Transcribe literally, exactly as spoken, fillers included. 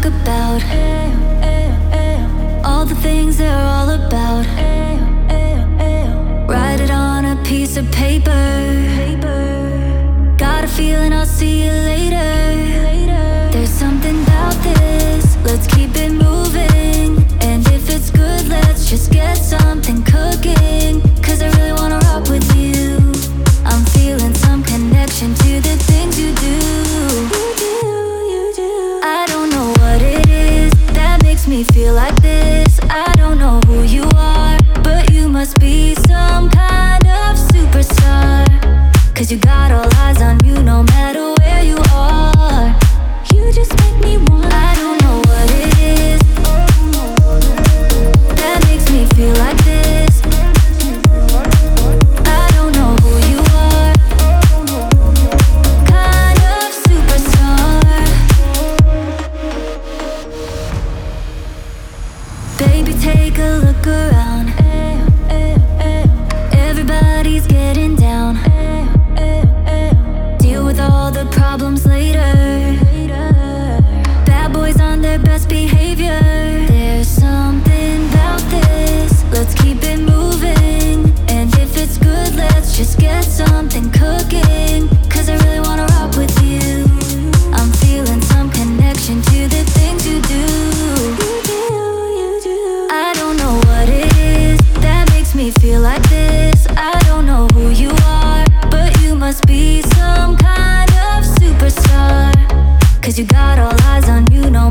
about, all the things they're all about. Write it on a piece of paper. Got a feeling I'll see you later. There's something about this, let's keep it moving. And if it's good, let's just get something cooking. Cause I really wanna rock with you. I'm feeling some connection to the things you do. You do, you do. I don't know what it is that makes me feel like this. I don't know who you are, but you must be some kind of superstar. Cause you got all eyes on you no matter where you are. You just make me want. I don't know what it is that makes me feel like this. I don't know who you are, kind of superstar. Baby, take a look around. Everybody's getting down. Deal with all the problems later. Bad boys on their best behavior. There's something about this, let's keep it moving. And if it's good, let's just get something cooking. Cause I really wanna rock with you. I'm feeling some connection to the things you do. You do, you do. I don't know what it is that makes me feel like this. I don't know who you are, but you must be some kind of superstar. Cause you got all eyes on you no